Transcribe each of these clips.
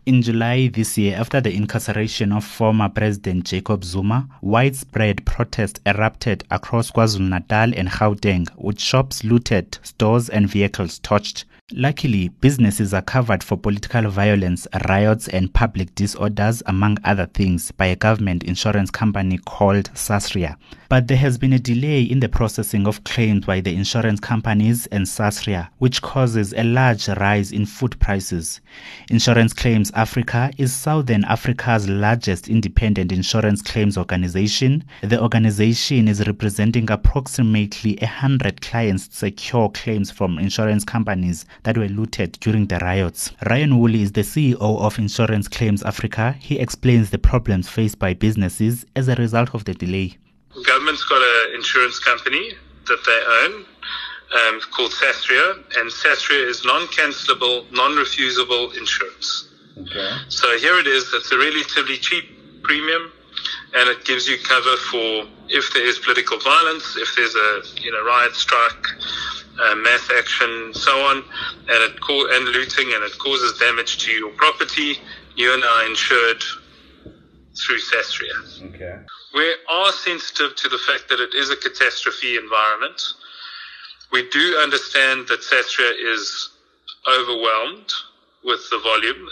In July this year, after the incarceration of former President Jacob Zuma, widespread protest erupted across KwaZulu-Natal and Gauteng, with shops looted, stores and vehicles torched. Luckily, businesses are covered for political violence, riots and public disorders, among other things, by a government insurance company called Sasria. But there has been a delay in the processing of claims by the insurance companies and Sasria, which causes a large rise in food prices. Insurance Claims Africa is Southern Africa's largest independent insurance claims organization. The organization is representing approximately 100 clients to secure claims from insurance companies that were looted during the riots. Ryan Woolley is the CEO of Insurance Claims Africa. He explains the problems faced by businesses as a result of the delay. The government's got an insurance company that they own called Sasria, and Sasria is non-cancelable, non-refusable insurance. Okay. So here it is. It's a relatively cheap premium, and it gives you cover for if there is political violence, if there's a riot, strike, mass action, so on, and looting, and it causes damage to your property. You and I are insured through Sasria. Okay. We are sensitive to the fact that it is a catastrophe environment. We do understand that Sasria is overwhelmed with the volume,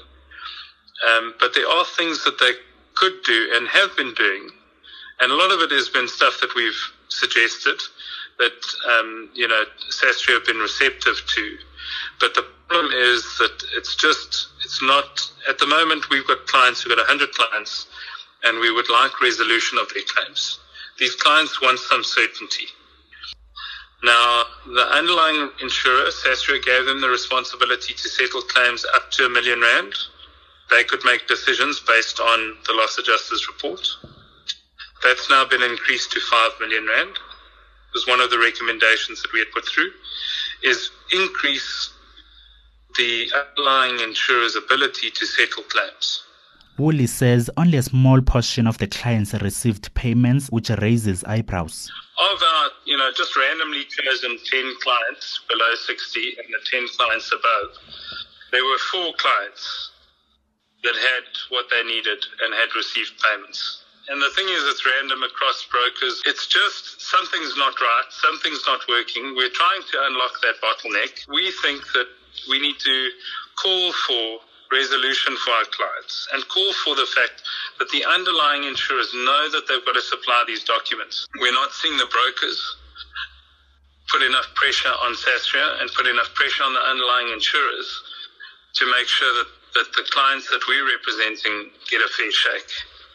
but there are things that they could do and have been doing, and a lot of it has been stuff that we've suggested that Sasria have been receptive to. But the problem is that it's not, at the moment we've got clients, we've got 100 clients, and we would like resolution of their claims. These clients want some certainty. Now, the underlying insurer, Sasria, gave them the responsibility to settle claims up to R1 million. They could make decisions based on the loss adjuster's report. That's now been increased to R5 million. It was one of the recommendations that we had put through, is increase the underlying insurer's ability to settle claims. Woolley says only a small portion of the clients received payments, which raises eyebrows. Of our, just randomly chosen 10 clients below 60 and the 10 clients above, there were 4 clients that had what they needed and had received payments. And the thing is, it's random across brokers. It's just something's not right, something's not working. We're trying to unlock that bottleneck. We think that we need to call for resolution for our clients and call for the fact that the underlying insurers know that they've got to supply these documents. We're not seeing the brokers put enough pressure on Sasria and put enough pressure on the underlying insurers to make sure that the clients that we're representing get a fair shake.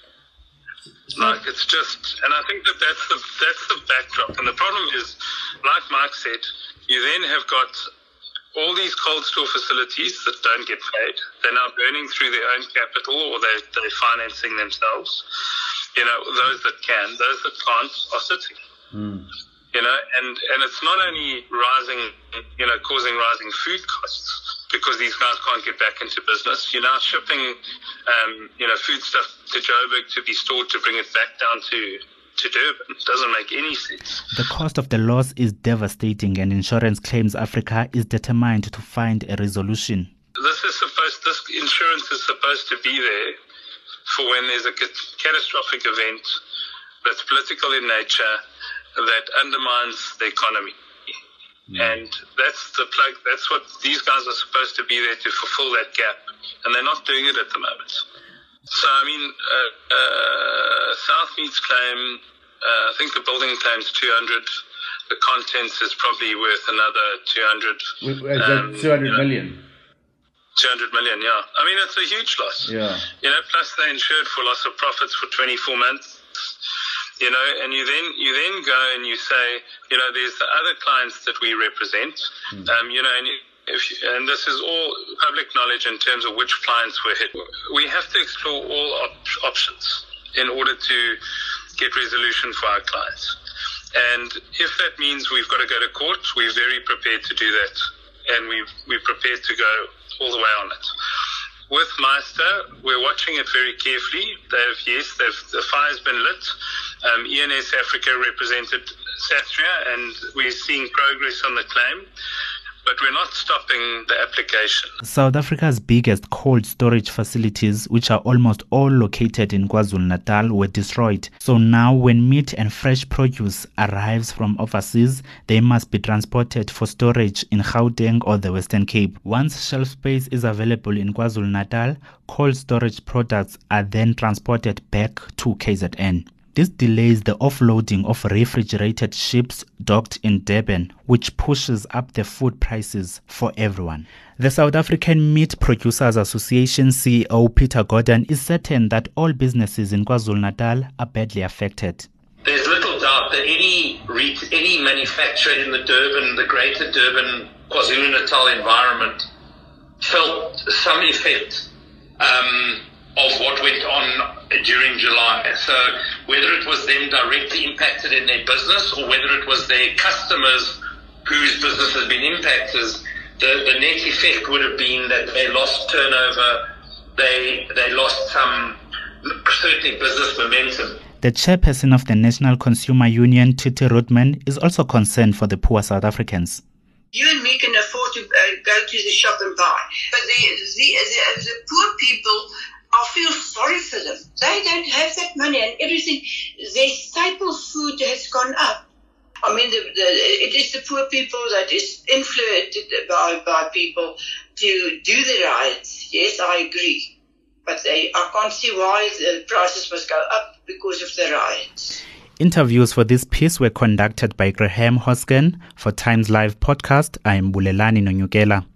It's just, and I think that's the backdrop. And the problem is, like Mike said, you then have got all these cold store facilities that don't get paid. They're now burning through their own capital, or they're financing themselves. Those that can, those that can't are sitting. And it's not only causing rising food costs because these guys can't get back into business. You're now shipping, food stuff to Joburg to be stored to bring it back down to Durban. It doesn't make any sense. The cost of the loss is devastating, and Insurance Claims Africa is determined to find a resolution. This insurance is supposed to be there for when there's a catastrophic event that's political in nature that undermines the economy. And that's the plug. That's what these guys are supposed to be there to fulfill that gap, and they're not doing it at the moment. So, Southmead's claim, I think the building claim's 200. The contents is probably worth another 200. 200 million? 200 million, yeah. It's a huge loss. Yeah. Plus they insured for loss of profits for 24 months. And you then go and you say, there's the other clients that we represent, and this is all public knowledge in terms of which clients were hit. We have to explore all options in order to get resolution for our clients. And if that means we've got to go to court, we're very prepared to do that. And we're prepared to go all the way on it. With Meister, we're watching it very carefully. The fire's been lit. ENS Africa represented Sasria, and we're seeing progress on the claim. but we're not stopping the application. South Africa's biggest cold storage facilities, which are almost all located in KwaZulu-Natal, were destroyed. So now when meat and fresh produce arrives from overseas, they must be transported for storage in Gauteng or the Western Cape. Once shelf space is available in KwaZulu-Natal, cold storage products are then transported back to KZN. This delays the offloading of refrigerated ships docked in Durban, which pushes up the food prices for everyone. The South African Meat Producers Association CEO Peter Gordon is certain that all businesses in KwaZulu-Natal are badly affected. There's little doubt that any manufacturer in the greater Durban, KwaZulu-Natal environment felt some effect of what went on during July. So whether it was them directly impacted in their business or whether it was their customers whose business has been impacted, the net effect would have been that they lost turnover, they lost some, certainly business momentum. The chairperson of the National Consumer Union, Titi Roodman, is also concerned for the poor South Africans. You and me can afford to go to the shop and buy. But the poor people, I feel sorry for them. They don't have that money and everything. Their staple food has gone up. I mean, it is the poor people that is influenced by people to do the riots. Yes, I agree. But I can't see why the prices must go up because of the riots. Interviews for this piece were conducted by Graham Hosken. For Times Live podcast, I am Bulelani Nonyukela.